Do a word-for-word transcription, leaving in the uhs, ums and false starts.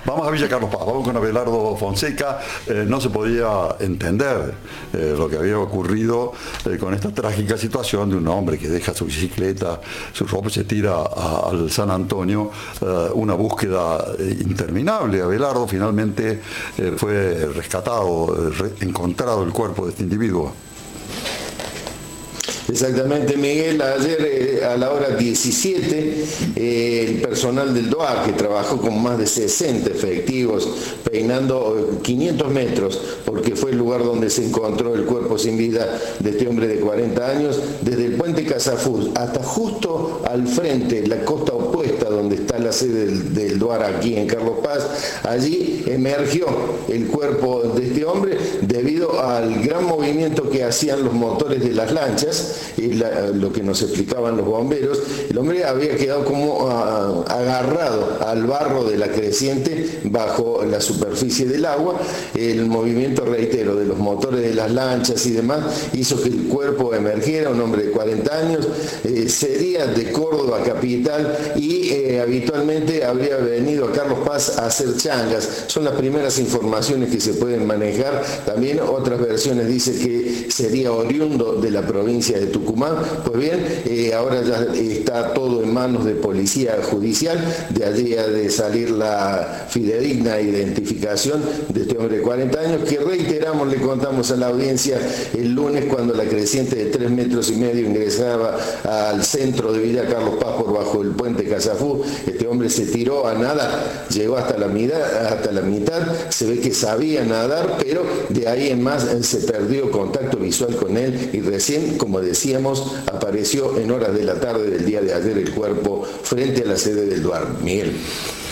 Vamos a Villa Carlos Paz, vamos con Abelardo Fonseca. Eh, no se podía entender eh, lo que había ocurrido eh, con esta trágica situación de un hombre que deja su bicicleta, su ropa y se tira a, al San Antonio. Eh, una búsqueda eh, interminable. Abelardo finalmente eh, fue rescatado, eh, re encontrado el cuerpo de este individuo. Exactamente, Miguel. Ayer eh, a la hora diecisiete, eh, el personal del D O A R, que trabajó con más de sesenta efectivos, peinando quinientos metros, porque fue el lugar donde se encontró el cuerpo sin vida de este hombre de cuarenta años, desde el puente Casafús hasta justo al frente, la costa opuesta, donde está la sede del, del D O A R aquí en Carlos Paz. Allí emergió el cuerpo de este hombre debido al gran movimiento que hacían los motores de las lanchas. Y la, lo que nos explicaban los bomberos, el hombre había quedado como uh, agarrado al barro de la creciente bajo la superficie del agua. El movimiento, reitero, de los motores de las lanchas y demás hizo que el cuerpo emergiera. Un hombre de cuarenta años, eh, sería de Córdoba capital y eh, habitualmente habría venido a Carlos Paz a hacer changas. Son las primeras informaciones que se pueden manejar. También otras versiones dicen que sería oriundo de la provincia de Tucumán. Pues bien, eh, ahora ya está todo en manos de policía judicial. De allí ha de salir la fidedigna identificación de este hombre de cuarenta años, que reiteramos, le contamos a la audiencia el lunes, cuando la creciente de tres metros y medio ingresaba al centro de Villa Carlos Paz por bajo el puente Casafú. Este hombre se tiró a nadar, llegó hasta la mitad, hasta la mitad, se ve que sabía nadar, pero de ahí en más se perdió contacto visual con él y recién, como decíamos, apareció en horas de la tarde del día de ayer el cuerpo frente a la sede del D O A R. Miguel.